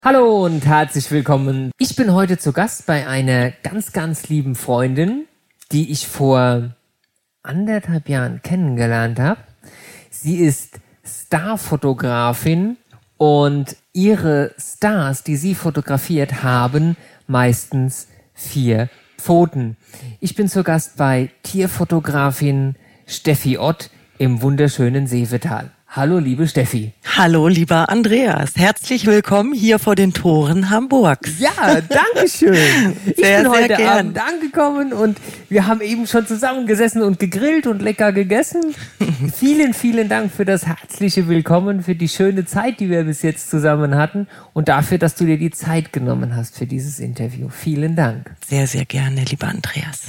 Hallo und herzlich willkommen. Ich bin heute zu Gast bei einer ganz, ganz lieben Freundin, die ich vor 1,5 Jahren kennengelernt habe. Sie ist Starfotografin und ihre Stars, die sie fotografiert, haben meistens 4 Pfoten. Ich bin zu Gast bei Tierfotografin Steffi Ott im wunderschönen Seevetal. Hallo, liebe Steffi. Hallo, lieber Andreas. Herzlich willkommen hier vor den Toren Hamburgs. Ja, danke schön. Ich bin heute gern. Abend angekommen und wir haben eben schon zusammengesessen und gegrillt und lecker gegessen. Vielen, vielen Dank für das herzliche Willkommen, für die schöne Zeit, die wir bis jetzt zusammen hatten und dafür, dass du dir die Zeit genommen hast für dieses Interview. Vielen Dank. Sehr, sehr gerne, lieber Andreas.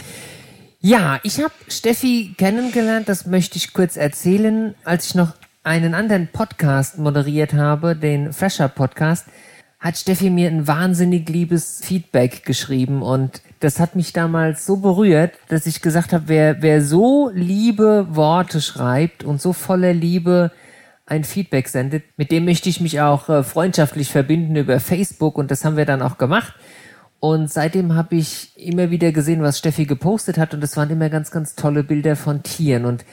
Ja, ich habe Steffi kennengelernt, das möchte ich kurz erzählen, als ich noch einen anderen Podcast moderiert habe, den Fresher Podcast, hat Steffi mir ein wahnsinnig liebes Feedback geschrieben und das hat mich damals so berührt, dass ich gesagt habe, wer so liebe Worte schreibt und so voller Liebe ein Feedback sendet, mit dem möchte ich mich auch freundschaftlich verbinden über Facebook und das haben wir dann auch gemacht. Und seitdem habe ich immer wieder gesehen, was Steffi gepostet hat und es waren immer ganz, ganz tolle Bilder von Tieren und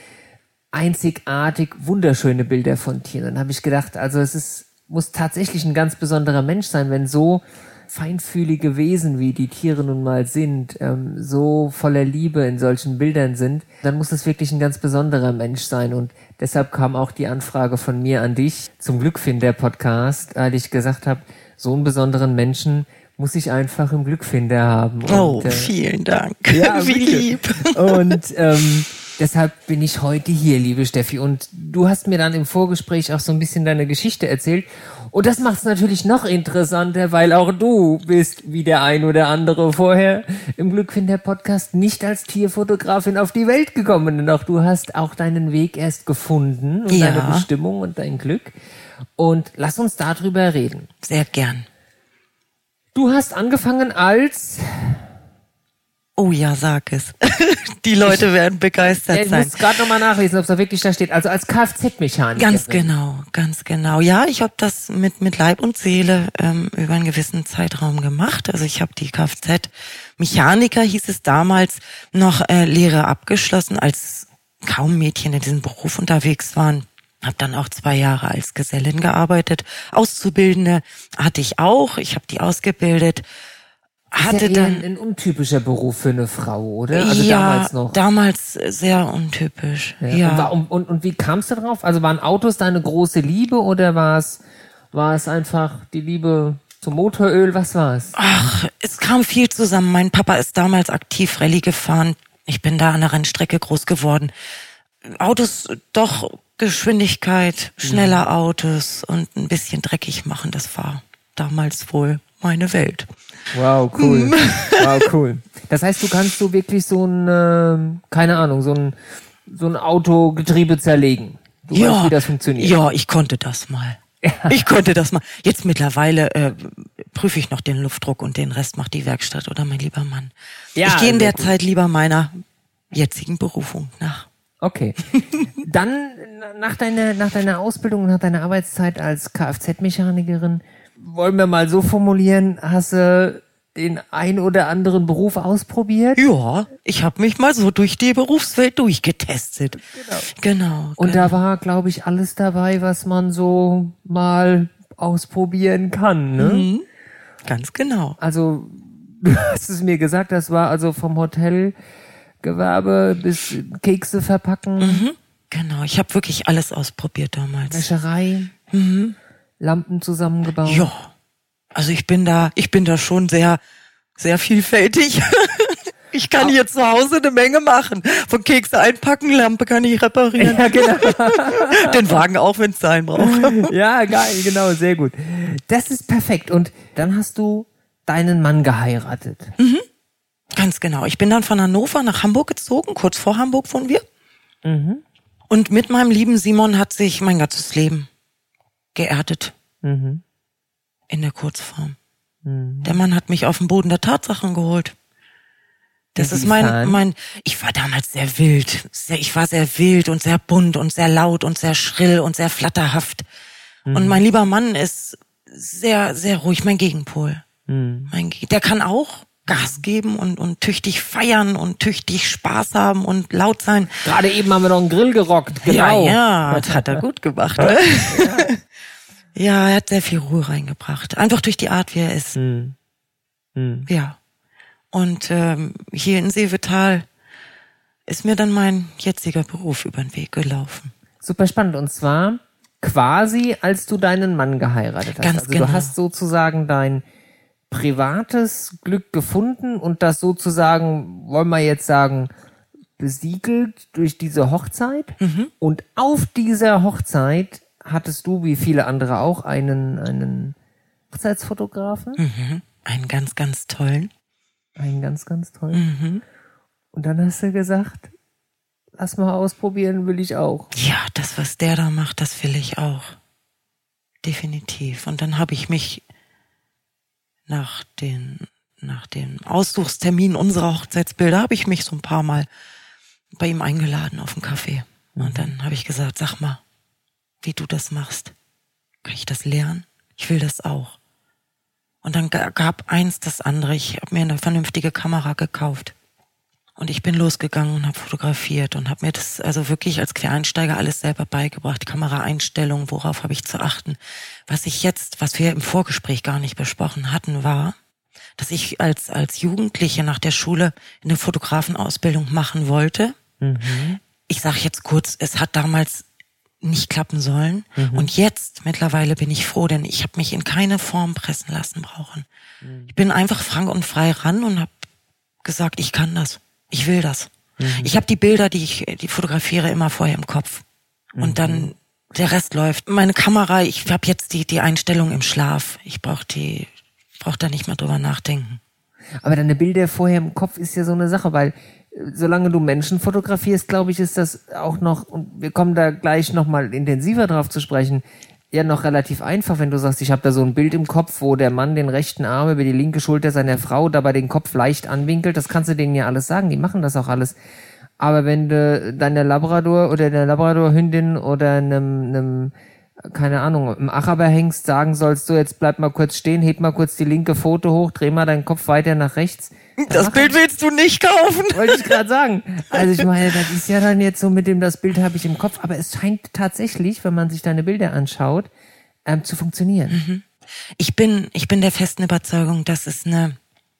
einzigartig wunderschöne Bilder von Tieren. Dann habe ich gedacht, also muss tatsächlich ein ganz besonderer Mensch sein, wenn so feinfühlige Wesen, wie die Tiere nun mal sind, so voller Liebe in solchen Bildern sind, dann muss das wirklich ein ganz besonderer Mensch sein. Und deshalb kam auch die Anfrage von mir an dich zum Glückfinder-Podcast, weil ich gesagt habe, so einen besonderen Menschen muss ich einfach im Glückfinder haben. Und, vielen Dank. Ja, wie lieb. Und deshalb bin ich heute hier, liebe Steffi. Und du hast mir dann im Vorgespräch auch so ein bisschen deine Geschichte erzählt. Und das macht es natürlich noch interessanter, weil auch du bist, wie der ein oder andere vorher im Glückfinder-Podcast, nicht als Tierfotografin auf die Welt gekommen. Und auch du hast auch deinen Weg erst gefunden und deine Bestimmung und dein Glück. Und lass uns darüber reden. Sehr gern. Du hast angefangen als... Oh ja, sag es. Die Leute werden begeistert sein. Ich muss gerade nochmal nachlesen, ob es da wirklich da steht. Also als Kfz-Mechanikerin. Ganz genau. Ja, ich habe das mit Leib und Seele über einen gewissen Zeitraum gemacht. Also ich habe die Kfz-Mechaniker, hieß es damals, noch Lehre abgeschlossen, als kaum Mädchen in diesem Beruf unterwegs waren. Habe dann auch 2 Jahre als Gesellin gearbeitet. Auszubildende hatte ich auch. Ich habe die ausgebildet. Hatte ist ja dann ein untypischer Beruf für eine Frau, oder? Also ja, damals noch. Damals sehr untypisch. Ja. Und wie kamst du drauf? Also waren Autos deine große Liebe oder war es einfach die Liebe zum Motoröl? Was war es? Ach, es kam viel zusammen. Mein Papa ist damals aktiv Rallye gefahren. Ich bin da an der Rennstrecke groß geworden. Autos, doch Geschwindigkeit, schneller Autos und ein bisschen dreckig machen, das war damals wohl meine Welt. Wow, cool. Wow, cool. Das heißt, du kannst so wirklich so ein, keine Ahnung, so ein Autogetriebe zerlegen. Du weißt, wie das funktioniert. Ja, ich konnte das mal. Ja. Ich konnte das mal. Jetzt mittlerweile prüfe ich noch den Luftdruck und den Rest macht die Werkstatt oder mein lieber Mann. Ja, ich gehe in der Zeit lieber meiner jetzigen Berufung nach. Okay. Dann nach deiner Ausbildung, nach deiner Arbeitszeit als Kfz-Mechanikerin, wollen wir mal so formulieren, hast du den ein oder anderen Beruf ausprobiert? Ja, ich habe mich mal so durch die Berufswelt durchgetestet. Genau. Und da war, glaube ich, alles dabei, was man so mal ausprobieren kann, ne? Mhm. Ganz genau. Also, du hast es mir gesagt, das war also vom Hotelgewerbe bis Kekse verpacken. Mhm. Genau, ich habe wirklich alles ausprobiert damals. Wäscherei. Mhm. Lampen zusammengebaut. Ja, also ich bin da schon sehr, sehr vielfältig. Ich kann hier zu Hause eine Menge machen. Von Kekse einpacken, Lampe kann ich reparieren. Ja, genau. Den Wagen auch, wenn es sein braucht. Ja, geil, genau, sehr gut. Das ist perfekt. Und dann hast du deinen Mann geheiratet. Mhm. Ganz genau. Ich bin dann von Hannover nach Hamburg gezogen. Kurz vor Hamburg wohnen wir. Mhm. Und mit meinem lieben Simon hat sich mein ganzes Leben geerdet. Mhm. In der Kurzform. Mhm. Der Mann hat mich auf den Boden der Tatsachen geholt. Das ist ich war damals sehr wild. Ich war sehr wild und sehr bunt und sehr laut und sehr schrill und sehr flatterhaft. Mhm. Und mein lieber Mann ist sehr, sehr ruhig, mein Gegenpol. Der kann auch Gas geben und tüchtig feiern und tüchtig Spaß haben und laut sein. Gerade eben haben wir noch einen Grill gerockt, genau. Ja, das hat er gut gemacht. Ne? Ja, er hat sehr viel Ruhe reingebracht. Einfach durch die Art, wie er ist. Ja. Und hier in Seevetal ist mir dann mein jetziger Beruf über den Weg gelaufen. Super spannend. Und zwar quasi, als du deinen Mann geheiratet hast. Ganz also genau. Du hast sozusagen dein privates Glück gefunden und das sozusagen, wollen wir jetzt sagen, besiegelt durch diese Hochzeit. Und auf dieser Hochzeit hattest du, wie viele andere auch, einen Hochzeitsfotografen. Einen ganz, ganz tollen. Einen ganz, ganz tollen. Und dann hast du gesagt, lass mal ausprobieren, will ich auch. Ja, das, was der da macht, das will ich auch. Definitiv. Und dann habe ich mich nach dem Aussuchstermin unserer Hochzeitsbilder, habe ich mich so ein paar Mal bei ihm eingeladen auf einen Kaffee. Und dann habe ich gesagt, sag mal, wie du das machst. Kann ich das lernen? Ich will das auch. Und dann gab eins das andere. Ich habe mir eine vernünftige Kamera gekauft. Und ich bin losgegangen und habe fotografiert und habe mir das also wirklich als Quereinsteiger alles selber beigebracht. Kameraeinstellungen, worauf habe ich zu achten. Was wir im Vorgespräch gar nicht besprochen hatten, war, dass ich als Jugendliche nach der Schule eine Fotografenausbildung machen wollte. Ich sage jetzt kurz, es hat damals nicht klappen sollen. Und jetzt, mittlerweile bin ich froh, denn ich habe mich in keine Form pressen lassen brauchen. Ich bin einfach frank und frei ran und habe gesagt, ich kann das. Ich will das. Ich habe die Bilder, die fotografiere, immer vorher im Kopf. Und dann der Rest läuft. Meine Kamera, ich habe jetzt die Einstellung im Schlaf. Ich brauch da nicht mehr drüber nachdenken. Aber deine Bilder vorher im Kopf ist ja so eine Sache, weil solange du Menschen fotografierst, glaube ich, ist das auch noch, und wir kommen da gleich nochmal intensiver drauf zu sprechen, ja noch relativ einfach, wenn du sagst, ich habe da so ein Bild im Kopf, wo der Mann den rechten Arm über die linke Schulter seiner Frau dabei den Kopf leicht anwinkelt, das kannst du denen ja alles sagen, die machen das auch alles. Aber wenn du deiner Labrador oder der Labrador-Hündin oder einem keine Ahnung, im Araberhengst sagen sollst, du jetzt bleib mal kurz stehen, heb mal kurz die linke Pfote hoch, dreh mal deinen Kopf weiter nach rechts. Das Bild willst du nicht kaufen. Wollte ich gerade sagen. Also ich meine, das ist ja dann jetzt so mit dem, das Bild habe ich im Kopf, aber es scheint tatsächlich, wenn man sich deine Bilder anschaut, zu funktionieren. Ich bin der festen Überzeugung, dass es eine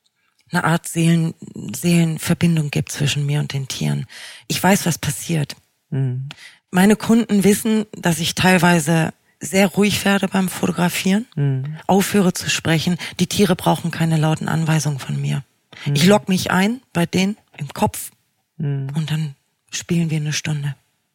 Art Seelenverbindung gibt zwischen mir und den Tieren. Ich weiß, was passiert. Meine Kunden wissen, dass ich teilweise sehr ruhig werde beim Fotografieren, aufhöre zu sprechen. Die Tiere brauchen keine lauten Anweisungen von mir. Ich logge mich ein bei denen im Kopf und dann spielen wir eine Stunde.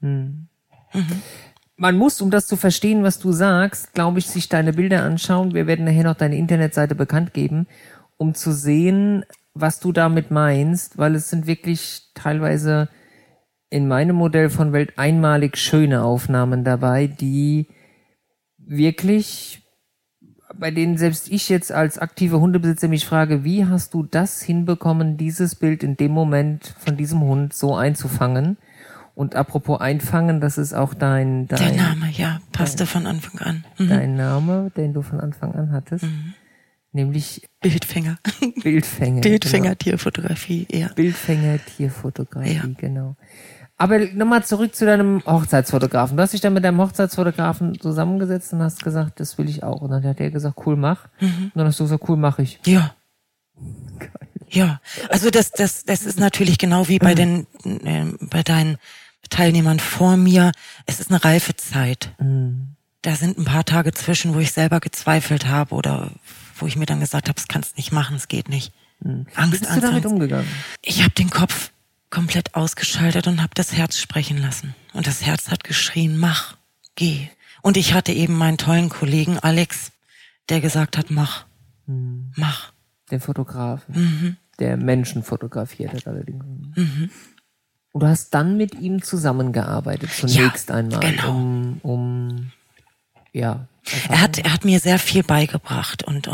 Man muss, um das zu verstehen, was du sagst, glaube ich, sich deine Bilder anschauen. Wir werden nachher noch deine Internetseite bekannt geben, um zu sehen, was du damit meinst, weil es sind wirklich teilweise in meinem Modell von Welt einmalig schöne Aufnahmen dabei, die wirklich, bei denen selbst ich jetzt als aktive Hundebesitzer mich frage, wie hast du das hinbekommen, dieses Bild in dem Moment von diesem Hund so einzufangen? Und apropos einfangen, das ist auch der Name, ja, passte von Anfang an. Dein Name, den du von Anfang an hattest, nämlich Bildfänger. Bildfänger. Bildfänger, genau. Tierfotografie, ja. Bildfänger, Tierfotografie, Genau. Aber nochmal zurück zu deinem Hochzeitsfotografen. Du hast dich dann mit deinem Hochzeitsfotografen zusammengesetzt und hast gesagt, das will ich auch. Und dann hat er gesagt, cool, mach. Und dann hast du gesagt, cool, mach ich. Ja. Ja, also das ist natürlich genau wie bei deinen Teilnehmern vor mir. Es ist eine reife Zeit. Da sind ein paar Tage zwischen, wo ich selber gezweifelt habe oder wo ich mir dann gesagt habe, das kannst du nicht machen, es geht nicht. Angst, Wie bist du damit umgegangen? Ich habe den Kopf komplett ausgeschaltet und habe das Herz sprechen lassen. Und das Herz hat geschrien, mach, geh. Und ich hatte eben meinen tollen Kollegen Alex, der gesagt hat, mach. Den Fotografen, der Menschen fotografiert hat allerdings. Und du hast dann mit ihm zusammengearbeitet, zunächst einmal, genau. Er hat mir sehr viel beigebracht und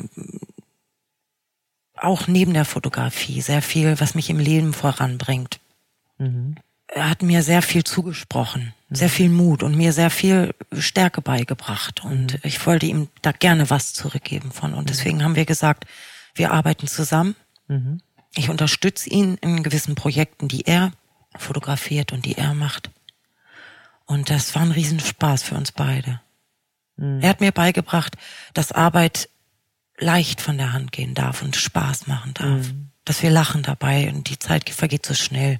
auch neben der Fotografie sehr viel, was mich im Leben voranbringt. Er hat mir sehr viel zugesprochen. sehr viel Mut und mir sehr viel Stärke beigebracht. Und ich wollte ihm da gerne was zurückgeben von. Und deswegen haben wir gesagt, wir arbeiten zusammen. Ich unterstütze ihn in gewissen Projekten, die er fotografiert und die er macht. Und das war ein Riesenspaß für uns beide. Er hat mir beigebracht, dass Arbeit leicht von der Hand gehen darf und Spaß machen darf. Dass wir lachen dabei und die Zeit vergeht so schnell.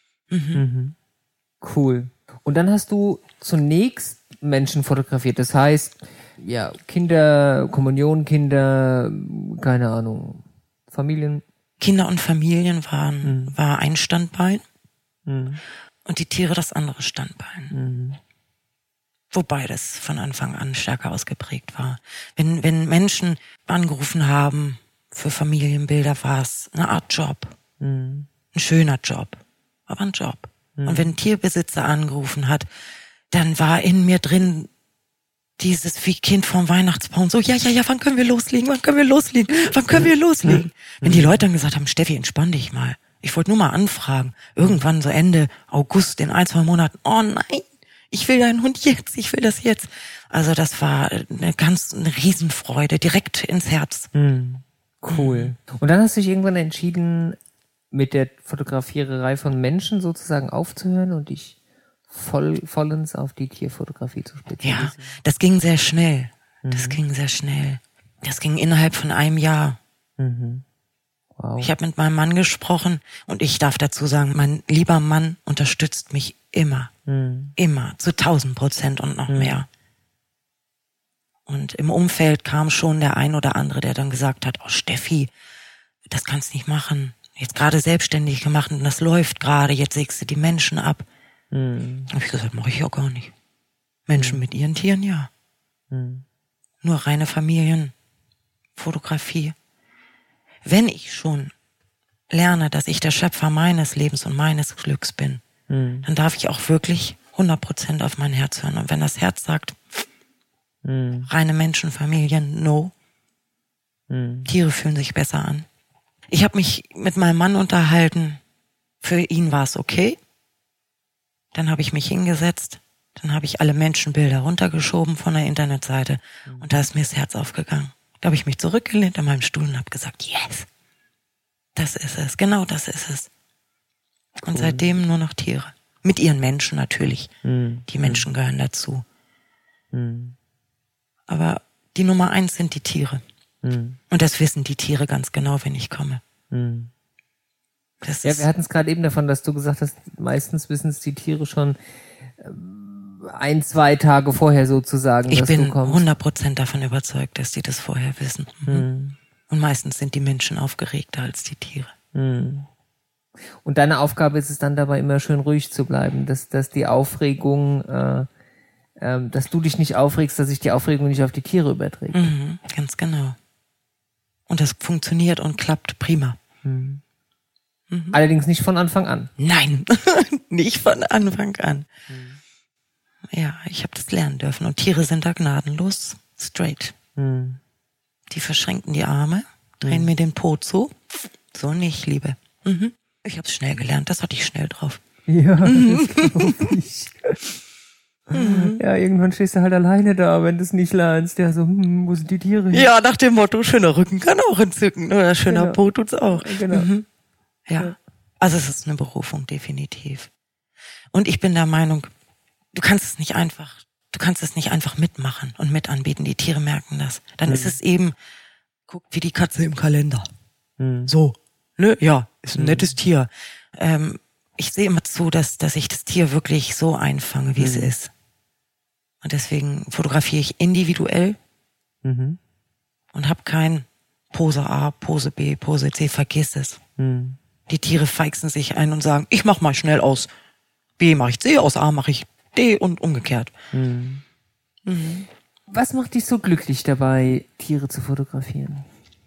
Cool. Und dann hast du zunächst Menschen fotografiert. Das heißt, ja, Kinder, Kommunionkinder, keine Ahnung, Familien. Kinder und Familien war ein Standbein und die Tiere das andere Standbein. Wobei das von Anfang an stärker ausgeprägt war. Wenn Menschen angerufen haben für Familienbilder, war es eine Art Job. Ein schöner Job, aber ein Job. Und wenn ein Tierbesitzer angerufen hat, dann war in mir drin dieses wie Kind vorm Weihnachtsbaum, so, ja, wann können wir loslegen? Wenn die Leute dann gesagt haben, Steffi, entspann dich mal. Ich wollte nur mal anfragen. Irgendwann so Ende August, in 1-2 Monaten, oh nein, ich will deinen Hund jetzt, ich will das jetzt. Also das war eine Riesenfreude, direkt ins Herz. Cool. Und dann hast du dich irgendwann entschieden, mit der Fotografiererei von Menschen sozusagen aufzuhören und dich vollends auf die Tierfotografie zu spezialisieren. Ja, das ging sehr schnell. Das ging innerhalb von einem Jahr. Wow. Ich habe mit meinem Mann gesprochen und ich darf dazu sagen, mein lieber Mann unterstützt mich immer. Immer, zu 1000% und noch mehr. Und im Umfeld kam schon der ein oder andere, der dann gesagt hat, oh Steffi, das kannst du nicht machen. Jetzt gerade selbstständig gemacht und das läuft gerade, jetzt sägst du die Menschen ab. Habe ich gesagt, mache ich auch gar nicht. Menschen mit ihren Tieren, ja. Nur reine Familienfotografie. Wenn ich schon lerne, dass ich der Schöpfer meines Lebens und meines Glücks bin, dann darf ich auch wirklich 100% auf mein Herz hören. Und wenn das Herz sagt, reine Menschenfamilien, no. Tiere fühlen sich besser an. Ich habe mich mit meinem Mann unterhalten. Für ihn war es okay. Dann habe ich mich hingesetzt. Dann habe ich alle Menschenbilder runtergeschoben von der Internetseite. Und da ist mir das Herz aufgegangen. Da habe ich mich zurückgelehnt an meinem Stuhl und habe gesagt, yes, das ist es. Genau das ist es. Und seitdem nur noch Tiere. Mit ihren Menschen natürlich. Die Menschen gehören dazu. Aber die Nummer 1 sind die Tiere. Und das wissen die Tiere ganz genau, wenn ich komme. Wir hatten es gerade eben davon, dass du gesagt hast, meistens wissen es die Tiere schon 1-2 Tage vorher sozusagen, ich dass bin du kommst. 100% davon überzeugt, dass die das vorher wissen. Und meistens sind die Menschen aufgeregter als die Tiere. Und deine Aufgabe ist es dann dabei, immer schön ruhig zu bleiben, dass die Aufregung, dass du dich nicht aufregst, dass sich die Aufregung nicht auf die Tiere überträgt. Ganz genau. Und das funktioniert und klappt prima. Allerdings nicht von Anfang an. Nein, nicht von Anfang an. Ja, ich habe das lernen dürfen. Und Tiere sind da gnadenlos straight. Die verschränken die Arme, drehen mir den Po zu. So nicht, Liebe. Ich habe es schnell gelernt, das hatte ich schnell drauf. Ja, das glaube ich. Ja, irgendwann stehst du halt alleine da, wenn du es nicht lernst. Ja, so, wo sind die Tiere? Ja, nach dem Motto, schöner Rücken kann auch entzücken. Oder schöner Po tut's auch. Genau. Ja, also es ist eine Berufung, definitiv. Und ich bin der Meinung, du kannst es nicht einfach mitmachen und mit anbieten. Die Tiere merken das. Dann ist es eben, guck, wie die Katze im Kalender. So, ne? Ja, ist ein nettes Tier. Ich sehe immer zu, dass ich das Tier wirklich so einfange, wie es ist. Und deswegen fotografiere ich individuell und habe kein Pose A, Pose B, Pose C, vergiss es. Die Tiere feixen sich ein und sagen, ich mach mal schnell aus B mache ich C, aus A mache ich D und umgekehrt. Was macht dich so glücklich dabei, Tiere zu fotografieren?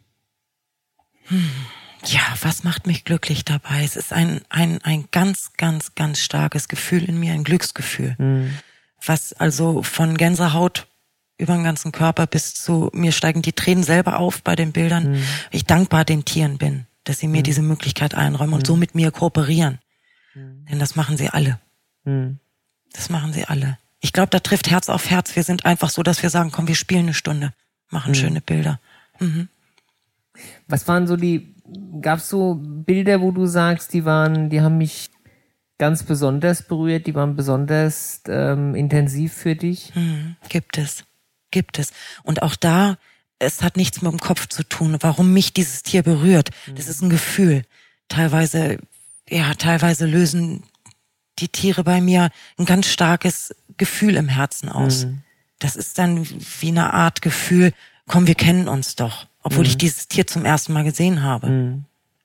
Ja, was macht mich glücklich dabei? Es ist ein ganz, ganz, ganz starkes Gefühl in mir, ein Glücksgefühl. Was also von Gänsehaut über den ganzen Körper bis zu, mir steigen die Tränen selber auf bei den Bildern. Ich dankbar den Tieren bin, dass sie mir diese Möglichkeit einräumen und so mit mir kooperieren. Denn das machen sie alle. Das machen sie alle. Ich glaube, da trifft Herz auf Herz. Wir sind einfach so, dass wir sagen, komm, wir spielen eine Stunde, machen schöne Bilder. Mhm. Was waren so gab's so Bilder, wo du sagst, die haben mich ganz besonders berührt, die waren besonders intensiv für dich? Gibt es. Und auch da, es hat nichts mit dem Kopf zu tun, warum mich dieses Tier berührt. Das ist ein Gefühl. Teilweise lösen die Tiere bei mir ein ganz starkes Gefühl im Herzen aus. Das ist dann wie eine Art Gefühl, komm, wir kennen uns doch, obwohl ich dieses Tier zum ersten Mal gesehen habe.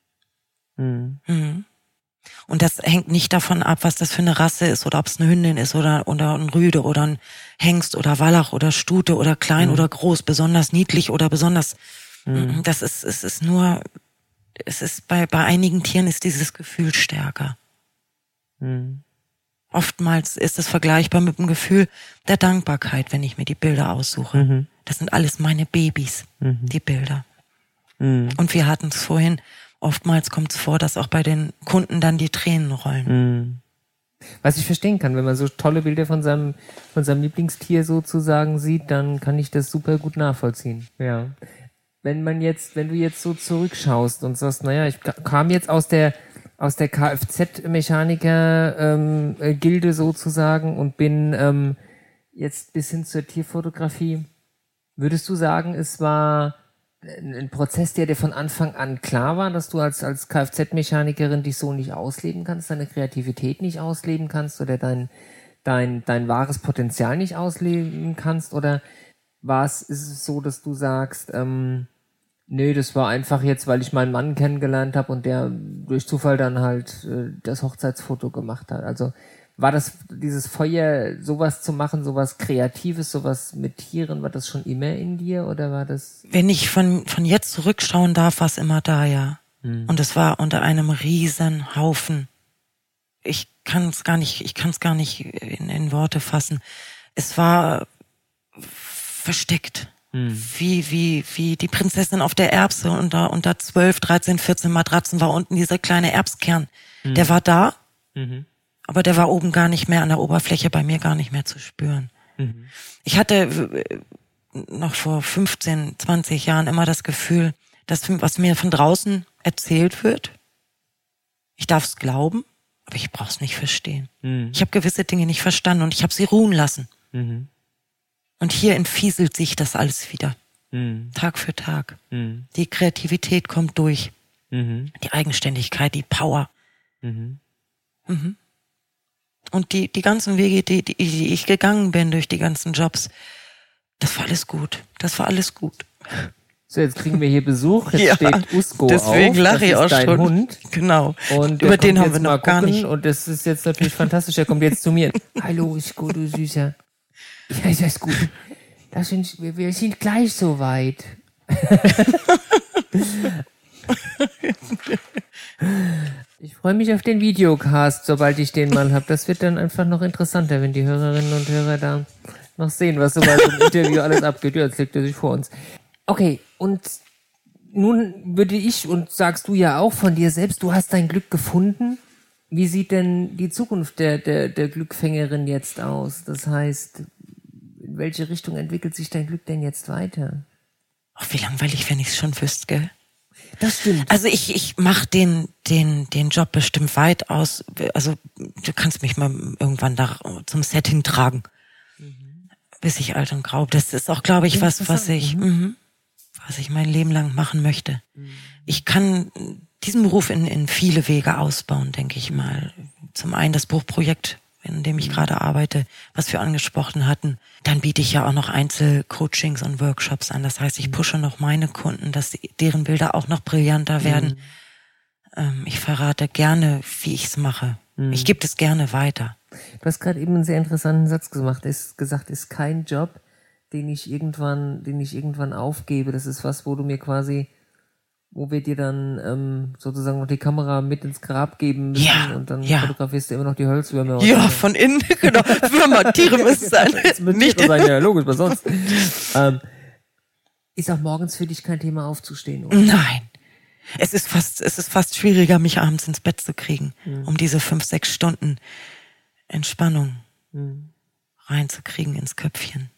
Und das hängt nicht davon ab, was das für eine Rasse ist oder ob es eine Hündin ist oder ein Rüde oder ein Hengst oder Wallach oder Stute oder klein oder groß, besonders niedlich oder besonders. Bei einigen Tieren ist dieses Gefühl stärker. Oftmals ist es vergleichbar mit dem Gefühl der Dankbarkeit, wenn ich mir die Bilder aussuche. Das sind alles meine Babys, die Bilder. Und wir hatten es vorhin, oftmals kommt es vor, dass auch bei den Kunden dann die Tränen rollen. Was ich verstehen kann, wenn man so tolle Bilder von seinem Lieblingstier sozusagen sieht, dann kann ich das super gut nachvollziehen. Ja. Wenn du jetzt so zurückschaust und sagst, naja, ich kam jetzt aus der Kfz-Mechaniker-Gilde sozusagen und bin jetzt bis hin zur Tierfotografie, würdest du sagen, es war ein Prozess, der dir von Anfang an klar war, dass du als Kfz-Mechanikerin dich so nicht ausleben kannst, deine Kreativität nicht ausleben kannst oder dein wahres Potenzial nicht ausleben kannst? Oder ist es so, dass du sagst, nee, das war einfach jetzt, weil ich meinen Mann kennengelernt habe und der durch Zufall dann halt das Hochzeitsfoto gemacht hat? Also war das dieses Feuer, sowas zu machen, sowas Kreatives, sowas mit Tieren, war das schon immer in dir oder war das? Wenn ich von jetzt zurückschauen darf, war es immer da, ja. Und es war unter einem riesen Haufen. Ich kann es gar nicht in Worte fassen. Es war versteckt. Wie die Prinzessin auf der Erbse unter 12, 13, 14 Matratzen war unten dieser kleine Erbskern. Der war da. Aber der war oben gar nicht mehr an der Oberfläche, bei mir gar nicht mehr zu spüren. Ich hatte noch vor 15, 20 Jahren immer das Gefühl, dass was mir von draußen erzählt wird, ich darf es glauben, aber ich brauche es nicht verstehen. Ich habe gewisse Dinge nicht verstanden und ich habe sie ruhen lassen. Und hier entfieselt sich das alles wieder. Tag für Tag. Die Kreativität kommt durch. Die Eigenständigkeit, die Power. Und die ganzen Wege, die ich gegangen bin durch die ganzen Jobs, das war alles gut. So, jetzt kriegen wir hier Besuch. Jetzt steht Usko deswegen auf. Lache ich auch dein schon. Hund. Genau. Und über den haben wir noch gar nicht. Und das ist jetzt natürlich fantastisch. Er kommt jetzt zu mir. Hallo Usko, du Süßer. Ja, ist das gut. Wir sind gleich so weit. Ich freue mich auf den Videocast, sobald ich den mal habe. Das wird dann einfach noch interessanter, wenn die Hörerinnen und Hörer da noch sehen, was so bei so einem Interview alles abgeht. Ja, jetzt legt er sich vor uns. Okay, und nun würde ich, und sagst du ja auch von dir selbst, du hast dein Glück gefunden. Wie sieht denn die Zukunft der Glückfängerin jetzt aus? Das heißt, in welche Richtung entwickelt sich dein Glück denn jetzt weiter? Ach, wie langweilig, wenn ich es schon wüsste, gell? Das stimmt. Also ich mache den Job bestimmt weitaus, also du kannst mich mal irgendwann da zum Set hintragen, bis ich alt und grau bin. Das ist auch, glaube ich, was ich mein Leben lang machen möchte. Ich kann diesen Beruf in viele Wege ausbauen, denke ich mal. Zum einen das Buchprojekt, in dem ich gerade arbeite, was wir angesprochen hatten. Dann biete ich ja auch noch Einzelcoachings und Workshops an. Das heißt, ich pushe noch meine Kunden, dass deren Bilder auch noch brillanter werden. Ich verrate gerne, wie ich es mache. Ich gebe es gerne weiter. Du hast gerade eben einen sehr interessanten Satz gesagt. Ist kein Job, den ich irgendwann aufgebe. Das ist was, wo wir dir dann sozusagen noch die Kamera mit ins Grab geben müssen und dann fotografierst du immer noch die Holzwürmer. Ja, von innen, genau. Würmer, Tiere müssen sein. Nicht sein, ja, logisch, was sonst. Ist auch morgens für dich kein Thema aufzustehen, oder? Nein. Es ist fast schwieriger, mich abends ins Bett zu kriegen, um diese 5-6 Stunden Entspannung. reinzukriegen ins Köpfchen.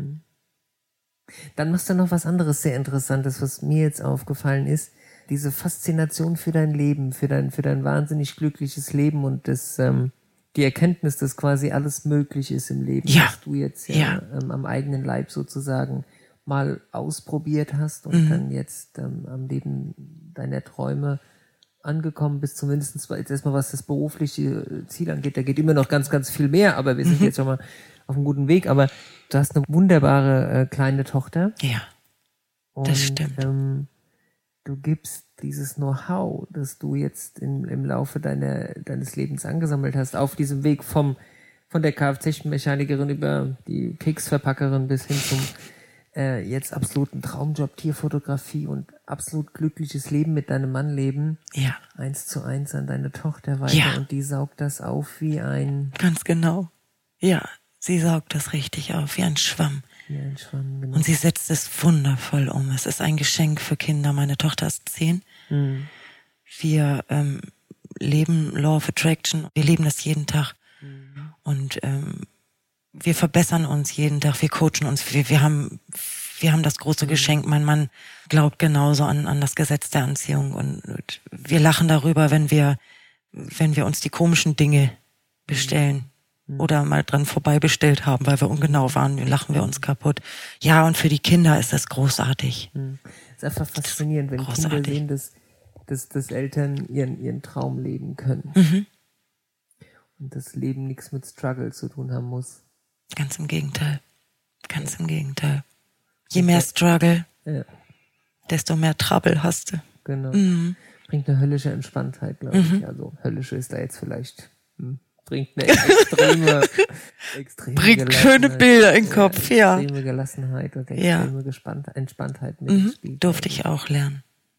Dann machst du noch was anderes sehr Interessantes, was mir jetzt aufgefallen ist. Diese Faszination für dein Leben, für dein wahnsinnig glückliches Leben und die Erkenntnis, dass quasi alles möglich ist im Leben, was du jetzt am eigenen Leib sozusagen mal ausprobiert hast und dann jetzt am Leben deiner Träume angekommen bist, zumindest jetzt erstmal was das berufliche Ziel angeht. Da geht immer noch ganz, ganz viel mehr, aber wir sind jetzt schon mal auf einem guten Weg. Aber du hast eine wunderbare kleine Tochter. Ja, das stimmt. Du gibst dieses Know-how, das du jetzt im Laufe deines Lebens angesammelt hast, auf diesem Weg von der Kfz-Mechanikerin über die Keksverpackerin bis hin zum jetzt absoluten Traumjob Tierfotografie und absolut glückliches Leben mit deinem Mann leben. Ja. 1:1 an deine Tochter weiter. Ja. Und die saugt das auf wie ein... Ganz genau. Ja, sie saugt das richtig auf, wie ein Schwamm. Wie ein Schwamm, genau. Und sie setzt es wundervoll um. Es ist ein Geschenk für Kinder. Meine Tochter ist 10. Wir leben Law of Attraction. Wir leben das jeden Tag. Und wir verbessern uns jeden Tag. Wir coachen uns. Wir haben das große Geschenk. Mein Mann glaubt genauso an das Gesetz der Anziehung. Und wir lachen darüber, wenn wir uns die komischen Dinge bestellen. Oder mal dran vorbei bestellt haben, weil wir ungenau waren, lachen wir uns kaputt. Ja, und für die Kinder ist das großartig. Es ist einfach faszinierend, wenn Kinder sehen, dass Eltern ihren Traum leben können. Und das Leben nichts mit Struggle zu tun haben muss. Ganz im Gegenteil. Ganz im Gegenteil. Je mehr Struggle, desto mehr Trouble hast du. Genau. Bringt eine höllische Entspanntheit, glaube ich. Also höllische ist da jetzt vielleicht... Bringt eine extreme bringt schöne Bilder in den Kopf, ja. Extreme Gelassenheit und extreme Entspanntheit mit ins Spiel. Durfte ich auch lernen.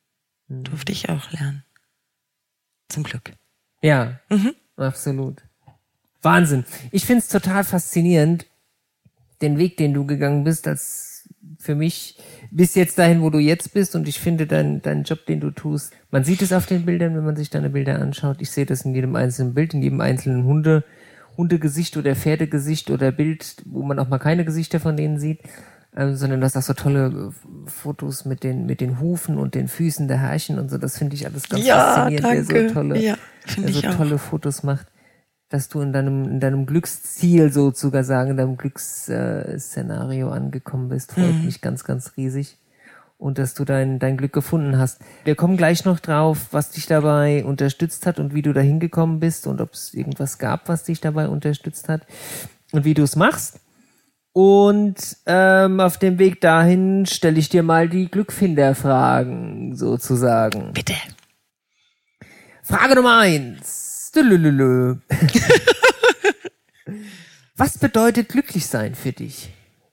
Zum Glück. Ja, absolut. Wahnsinn. Ich find's total faszinierend, den Weg, den du gegangen bist, als für mich bis jetzt dahin, wo du jetzt bist, und ich finde deinen Job, den du tust, man sieht es auf den Bildern, wenn man sich deine Bilder anschaut. Ich sehe das in jedem einzelnen Bild, in jedem einzelnen Hundegesicht oder Pferdegesicht oder Bild, wo man auch mal keine Gesichter von denen sieht, sondern du hast auch so tolle Fotos mit den Hufen und den Füßen der Herrchen und so. Das finde ich alles ganz faszinierend, danke. der so tolle Fotos macht, dass du in deinem Glücksziel sozusagen, in deinem Glücksszenario angekommen bist. Freut mich ganz, ganz riesig. Und dass du dein Glück gefunden hast. Wir kommen gleich noch drauf, was dich dabei unterstützt hat und wie du da hingekommen bist und ob es irgendwas gab, was dich dabei unterstützt hat und wie du es machst. Und auf dem Weg dahin stelle ich dir mal die Glückfinderfragen sozusagen. Bitte. Frage Nummer 1. Was bedeutet glücklich sein für dich?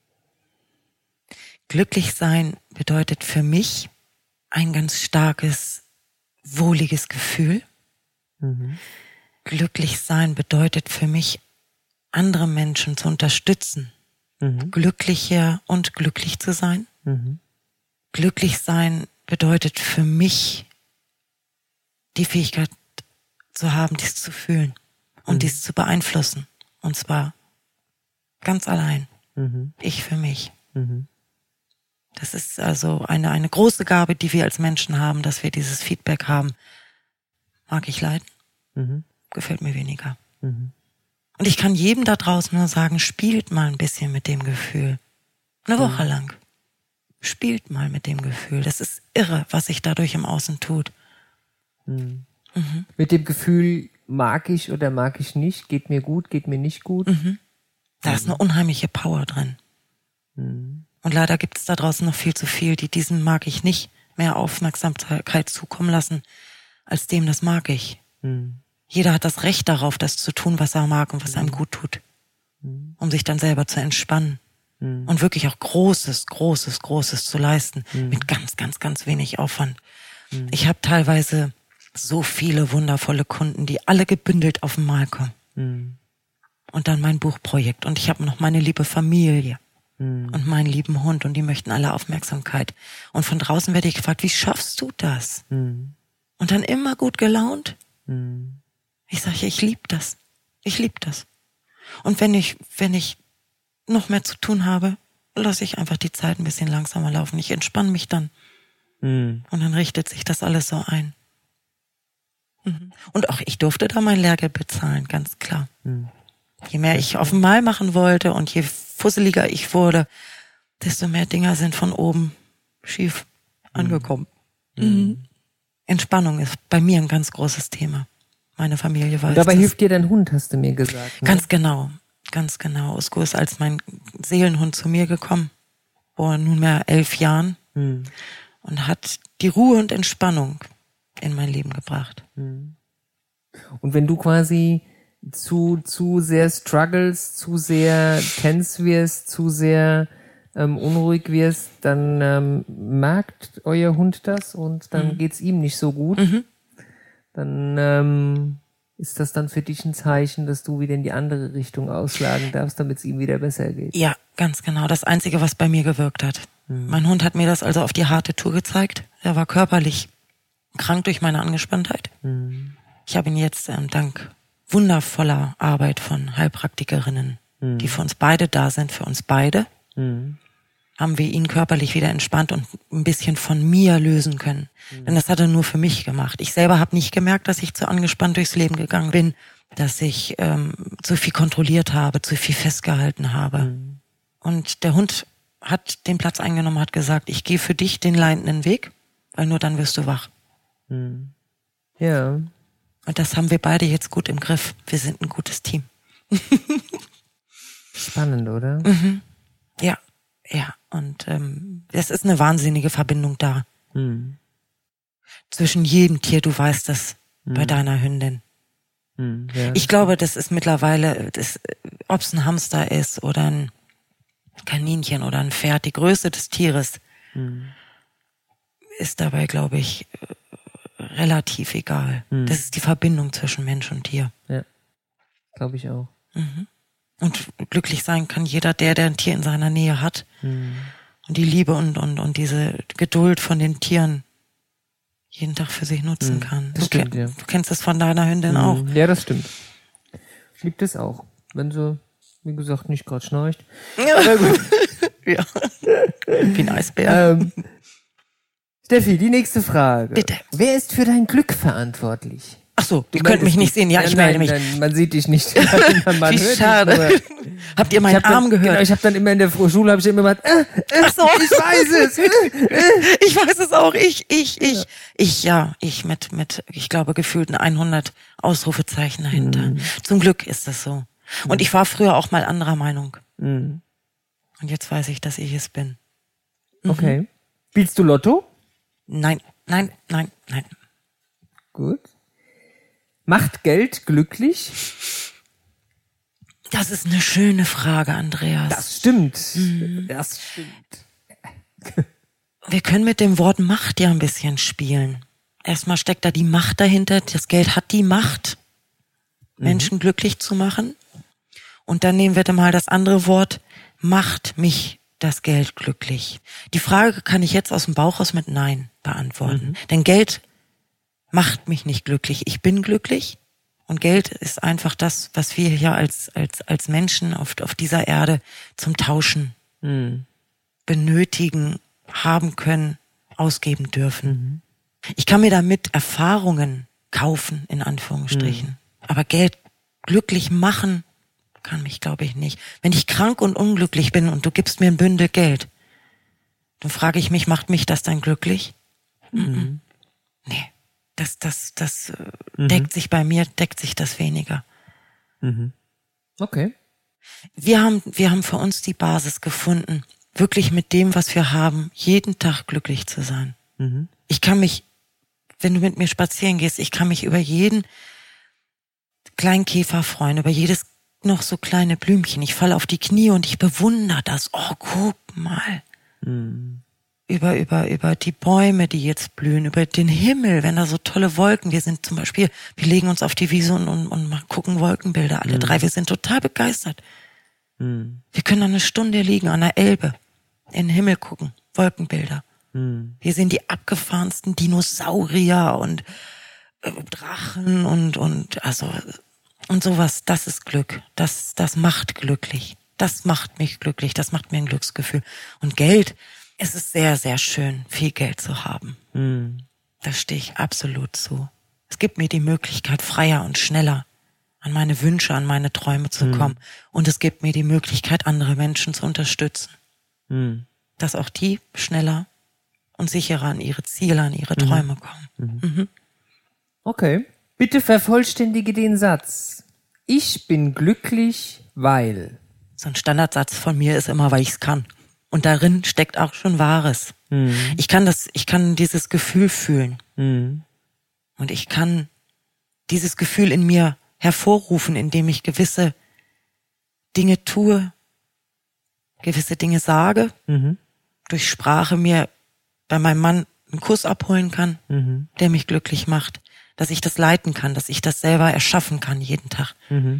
Glücklich sein bedeutet für mich ein ganz starkes, wohliges Gefühl. Glücklich sein bedeutet für mich, andere Menschen zu unterstützen, glücklicher und glücklich zu sein. Glücklich sein bedeutet für mich, die Fähigkeit zu haben, dies zu fühlen und dies zu beeinflussen. Und zwar ganz allein. Ich für mich. Das ist also eine große Gabe, die wir als Menschen haben, dass wir dieses Feedback haben. Mag ich leiden? Gefällt mir weniger. Und ich kann jedem da draußen nur sagen, spielt mal ein bisschen mit dem Gefühl. Eine Woche lang. Spielt mal mit dem Gefühl. Das ist irre, was sich dadurch im Außen tut. Mit dem Gefühl, mag ich oder mag ich nicht, geht mir gut, geht mir nicht gut. Da ist eine unheimliche Power drin. Und leider gibt es da draußen noch viel zu viel, die diesem mag ich nicht mehr Aufmerksamkeit zukommen lassen, als dem das mag ich. Jeder hat das Recht darauf, das zu tun, was er mag und was einem gut tut. Um sich dann selber zu entspannen. Und wirklich auch Großes zu leisten. Mit ganz, ganz, ganz wenig Aufwand. Ich habe teilweise so viele wundervolle Kunden, die alle gebündelt auf den Markt kommen. Und dann mein Buchprojekt. Und ich habe noch meine liebe Familie. Und meinen lieben Hund. Und die möchten alle Aufmerksamkeit. Und von draußen werde ich gefragt, wie schaffst du das? Und dann immer gut gelaunt. Ich sage, ich liebe das. Ich liebe das. Und wenn ich noch mehr zu tun habe, lasse ich einfach die Zeit ein bisschen langsamer laufen. Ich entspanne mich dann. Und dann richtet sich das alles so ein. Und auch ich durfte da mein Lehrgeld bezahlen, ganz klar. Je mehr ich auf einmal machen wollte und je fusseliger ich wurde, desto mehr Dinger sind von oben schief angekommen. Entspannung ist bei mir ein ganz großes Thema. Meine Familie weiß. Und dabei hilft dir dein Hund, hast du mir gesagt. Ne? Ganz genau. Usko ist als mein Seelenhund zu mir gekommen, vor nunmehr 11 Jahren und hat die Ruhe und Entspannung in mein Leben gebracht. Und wenn du quasi zu sehr struggles, zu sehr tense wirst, zu sehr unruhig wirst, dann merkt euer Hund das und dann geht's ihm nicht so gut. Dann ist das dann für dich ein Zeichen, dass du wieder in die andere Richtung ausschlagen darfst, damit es ihm wieder besser geht. Ja, ganz genau. Das Einzige, was bei mir gewirkt hat. Mein Hund hat mir das also auf die harte Tour gezeigt. Er war körperlich krank durch meine Angespanntheit. Ich habe ihn jetzt dank wundervoller Arbeit von Heilpraktikerinnen, die für uns beide da sind, für uns beide, haben wir ihn körperlich wieder entspannt und ein bisschen von mir lösen können. Denn das hat er nur für mich gemacht. Ich selber habe nicht gemerkt, dass ich zu angespannt durchs Leben gegangen bin, dass ich zu viel kontrolliert habe, zu viel festgehalten habe. Und der Hund hat den Platz eingenommen, hat gesagt, ich gehe für dich den leidenden Weg, weil nur dann wirst du wach. Ja. Und das haben wir beide jetzt gut im Griff. Wir sind ein gutes Team. Spannend, oder? Ja. Und es ist eine wahnsinnige Verbindung da. Zwischen jedem Tier, du weißt das bei deiner Hündin. Ja, ich glaube, das ist mittlerweile, ob es ein Hamster ist oder ein Kaninchen oder ein Pferd, die Größe des Tieres ist dabei, glaube ich, relativ egal. Das ist die Verbindung zwischen Mensch und Tier. Ja, glaube ich auch. Und glücklich sein kann jeder, der ein Tier in seiner Nähe hat. Und die Liebe und diese Geduld von den Tieren jeden Tag für sich nutzen kann. Das stimmt, ja. Du kennst es von deiner Hündin auch. Ja, das stimmt. Liebt es auch. Wenn sie, wie gesagt, nicht gerade schnarcht. Ja, gut. Ja. Wie ein Eisbär. Steffi, die nächste Frage. Bitte. Wer ist für dein Glück verantwortlich? Ach so, ihr könnt mich nicht sehen. Ja, ich melde mich. Nein, man sieht dich nicht. Man Wie hört schade. dich nur. Habt ihr meinen Arm gehört? Genau, ich habe dann immer in der Schule immer gesagt, Ach so. ich weiß es. Ich weiß es auch. Ich mit, ich glaube, gefühlten 100 Ausrufezeichen dahinter. Zum Glück ist das so. Und ich war früher auch mal anderer Meinung. Und jetzt weiß ich, dass ich es bin. Okay. Spielst du Lotto? Nein. Gut. Macht Geld glücklich? Das ist eine schöne Frage, Andreas. Das stimmt. Das stimmt. Wir können mit dem Wort Macht ja ein bisschen spielen. Erstmal steckt da die Macht dahinter. Das Geld hat die Macht, Menschen glücklich zu machen. Und dann nehmen wir dann mal das andere Wort, macht mich das Geld glücklich? Die Frage kann ich jetzt aus dem Bauch aus mit Nein beantworten. Denn Geld macht mich nicht glücklich. Ich bin glücklich. Und Geld ist einfach das, was wir hier als Menschen auf dieser Erde zum Tauschen benötigen, haben können, ausgeben dürfen. Ich kann mir damit Erfahrungen kaufen, in Anführungsstrichen. Aber Geld glücklich machen kann mich, glaube ich, nicht. Wenn ich krank und unglücklich bin und du gibst mir ein Bündel Geld, dann frage ich mich, macht mich das dann glücklich? Nee. Das deckt sich bei mir, deckt sich das weniger. Okay. Wir haben für uns die Basis gefunden, wirklich mit dem, was wir haben, jeden Tag glücklich zu sein. Ich kann mich, wenn du mit mir spazieren gehst, ich kann mich über jeden kleinen Käfer freuen, über jedes noch so kleine Blümchen. Ich falle auf die Knie und ich bewundere das. Oh, guck mal. Über die Bäume, die jetzt blühen, über den Himmel, wenn da so tolle Wolken, wir legen uns auf die Wiese und gucken Wolkenbilder, alle drei, wir sind total begeistert. Wir können da eine Stunde liegen an der Elbe, in den Himmel gucken, Wolkenbilder. Wir sehen die abgefahrensten Dinosaurier und Drachen und also Und sowas, das ist Glück. Das macht glücklich. Das macht mich glücklich. Das macht mir ein Glücksgefühl. Und Geld, es ist sehr, sehr schön, viel Geld zu haben. Da stehe ich absolut zu. Es gibt mir die Möglichkeit, freier und schneller an meine Wünsche, an meine Träume zu kommen. Und es gibt mir die Möglichkeit, andere Menschen zu unterstützen. Dass auch die schneller und sicherer an ihre Ziele, an ihre Träume kommen. Okay. Bitte vervollständige den Satz. Ich bin glücklich, weil... So ein Standardsatz von mir ist immer, weil ich es kann. Und darin steckt auch schon Wahres. Ich kann dieses Gefühl fühlen. Und ich kann dieses Gefühl in mir hervorrufen, indem ich gewisse Dinge tue, gewisse Dinge sage, durch Sprache mir bei meinem Mann einen Kuss abholen kann, der mich glücklich macht, dass ich das leiten kann, dass ich das selber erschaffen kann jeden Tag.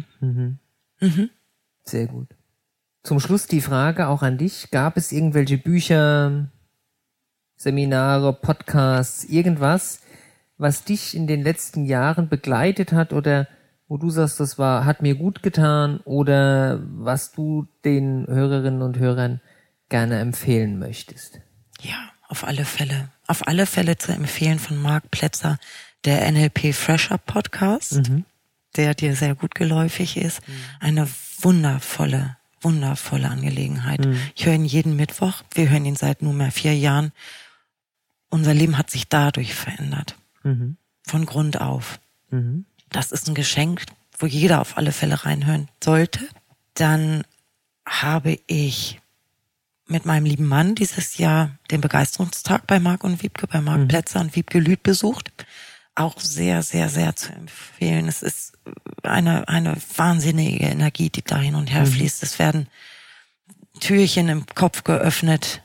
Sehr gut. Zum Schluss die Frage auch an dich. Gab es irgendwelche Bücher, Seminare, Podcasts, irgendwas, was dich in den letzten Jahren begleitet hat oder wo du sagst, hat mir gut getan oder was du den Hörerinnen und Hörern gerne empfehlen möchtest? Ja, auf alle Fälle. Auf alle Fälle zu empfehlen von Marc Plätzer, der NLP Fresher Podcast, der dir sehr gut geläufig ist. Eine wundervolle Angelegenheit. Ich höre ihn jeden Mittwoch. Wir hören ihn seit nunmehr 4 Jahren. Unser Leben hat sich dadurch verändert. Von Grund auf. Das ist ein Geschenk, wo jeder auf alle Fälle reinhören sollte. Dann habe ich mit meinem lieben Mann dieses Jahr den Begeisterungstag bei Marc und Wiebke, bei Marc Plätzer und Wiebke Lüth besucht. Auch sehr, sehr, sehr zu empfehlen. Es ist eine wahnsinnige Energie, die da hin und her fließt. Es werden Türchen im Kopf geöffnet,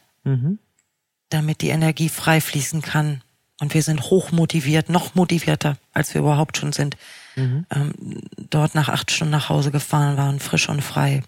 damit die Energie frei fließen kann. Und wir sind hochmotiviert, noch motivierter, als wir überhaupt schon sind. Dort nach 8 Stunden nach Hause gefahren, waren frisch und frei.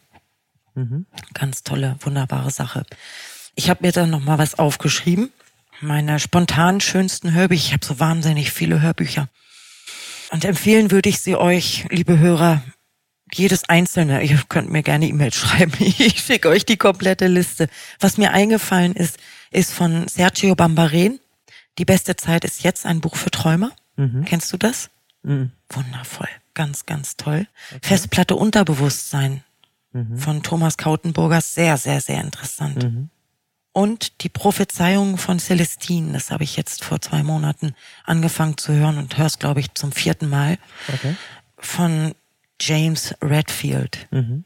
Ganz tolle, wunderbare Sache. Ich habe mir dann noch mal was aufgeschrieben. Meine spontan schönsten Hörbücher. Ich habe so wahnsinnig viele Hörbücher. Und empfehlen würde ich sie euch, liebe Hörer, jedes einzelne. Ihr könnt mir gerne E-Mail schreiben. Ich schicke euch die komplette Liste. Was mir eingefallen ist von Sergio Bambaren. Die beste Zeit ist jetzt, ein Buch für Träumer. Kennst du das? Wundervoll. Ganz, ganz toll. Okay. Festplatte Unterbewusstsein von Thomas Kautenburger. Sehr, sehr, sehr interessant. Und die Prophezeiung von Celestine, das habe ich jetzt vor 2 Monaten angefangen zu hören und höre es, glaube ich, zum 4. Mal. Okay. Von James Redfield.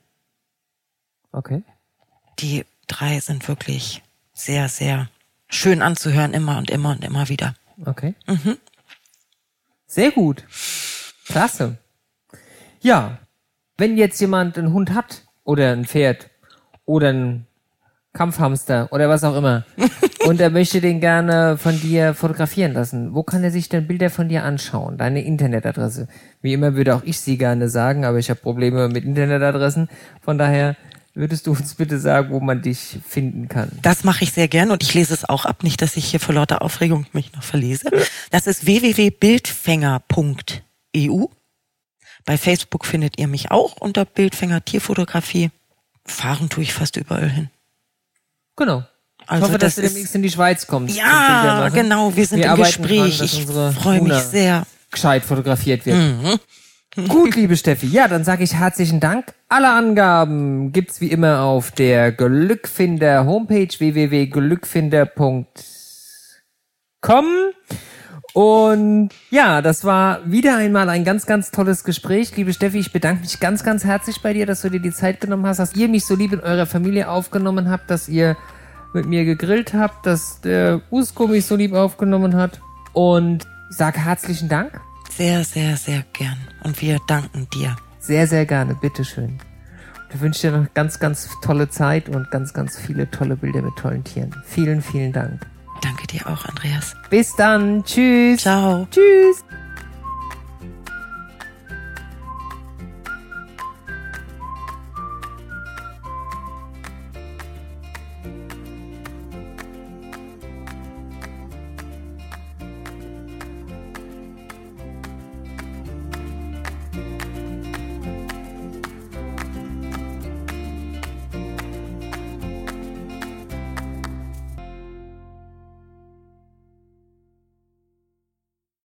Okay. Die 3 sind wirklich sehr, sehr schön anzuhören, immer und immer und immer wieder. Okay. Sehr gut. Klasse. Ja, wenn jetzt jemand einen Hund hat oder ein Pferd oder ein Kampfhamster oder was auch immer und er möchte den gerne von dir fotografieren lassen, wo kann er sich denn Bilder von dir anschauen? Deine Internetadresse. Wie immer würde auch ich sie gerne sagen, aber ich habe Probleme mit Internetadressen. Von daher würdest du uns bitte sagen, wo man dich finden kann? Das mache ich sehr gern und ich lese es auch ab, nicht, dass ich hier vor lauter Aufregung mich noch verlese. Das ist www.bildfänger.eu. Bei Facebook findet ihr mich auch unter Bildfänger Tierfotografie. Fahren tue ich fast überall hin. Genau. Also ich hoffe, dass du demnächst in die Schweiz kommst. Ja, genau, wir sind im Gespräch. Ich freue mich sehr. Gescheit fotografiert wird. Gut, liebe Steffi. Ja, dann sage ich herzlichen Dank. Alle Angaben gibt's wie immer auf der Glückfinder Homepage www.glückfinder.com. Und ja, das war wieder einmal ein ganz, ganz tolles Gespräch. Liebe Steffi, ich bedanke mich ganz, ganz herzlich bei dir, dass du dir die Zeit genommen hast, dass ihr mich so lieb in eurer Familie aufgenommen habt, dass ihr mit mir gegrillt habt, dass der Usko mich so lieb aufgenommen hat. Und ich sage herzlichen Dank. Sehr, sehr, sehr gern. Und wir danken dir. Sehr, sehr gerne. Bitteschön. Ich wünsche dir noch ganz, ganz tolle Zeit und ganz, ganz viele tolle Bilder mit tollen Tieren. Vielen, vielen Dank. Danke dir auch, Andreas. Bis dann. Tschüss. Ciao. Tschüss.